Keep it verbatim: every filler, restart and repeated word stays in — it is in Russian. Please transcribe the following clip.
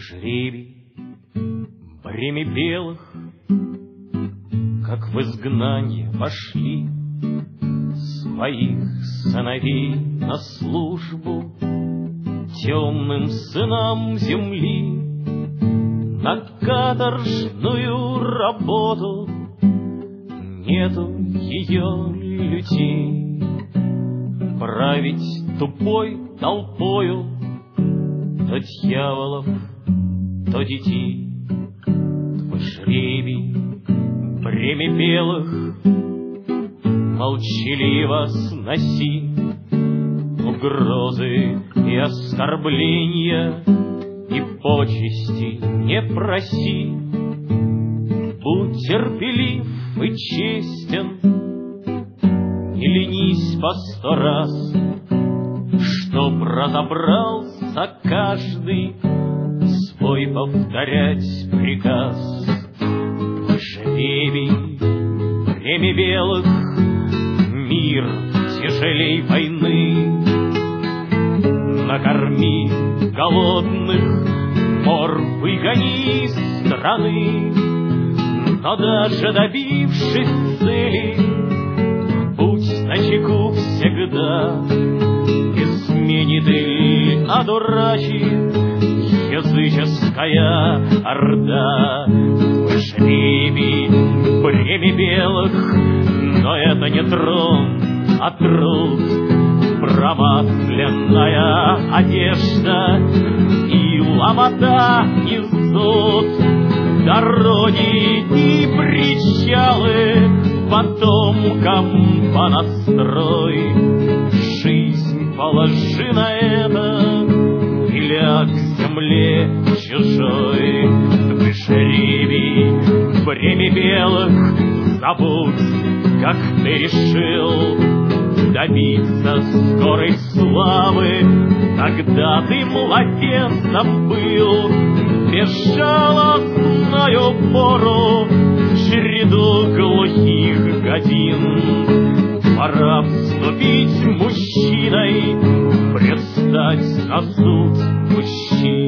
жребий, бремя белых, как в изгнание вошли своих сыновей на службу темным сынам земли, на каторжную работу. Нету ее лютей, править тупой толпою то дьяволов, то детей. Твой жребий, бремя белых, молчаливо сноси угрозы и оскорбления, и почести не проси. Будь терпелив и честен, не ленись по сто раз, чтоб разобрался каждый свой повторять приказ. Жребий, бремя белых, мир тяжелей войны. Накорми голодных, мор выгони из страны. Но даже добившись цели, будь начеку всегда. Изменит или одурачит языческая орда. Жребий, бремя белых, но это не трон, а труд. Промасленная одежда и ломота, и зуд. Дороги и причалы потомкам понастрой. Жизнь положи на это и ляг к земле чужой. Твой жребий, бремя белых, забудь, как ты решил добиться скорой славы. Когда ты младенцем был, безжалостною пору в череду глухих годин. Пора вступить мужчиной, предстать на суд мужчин.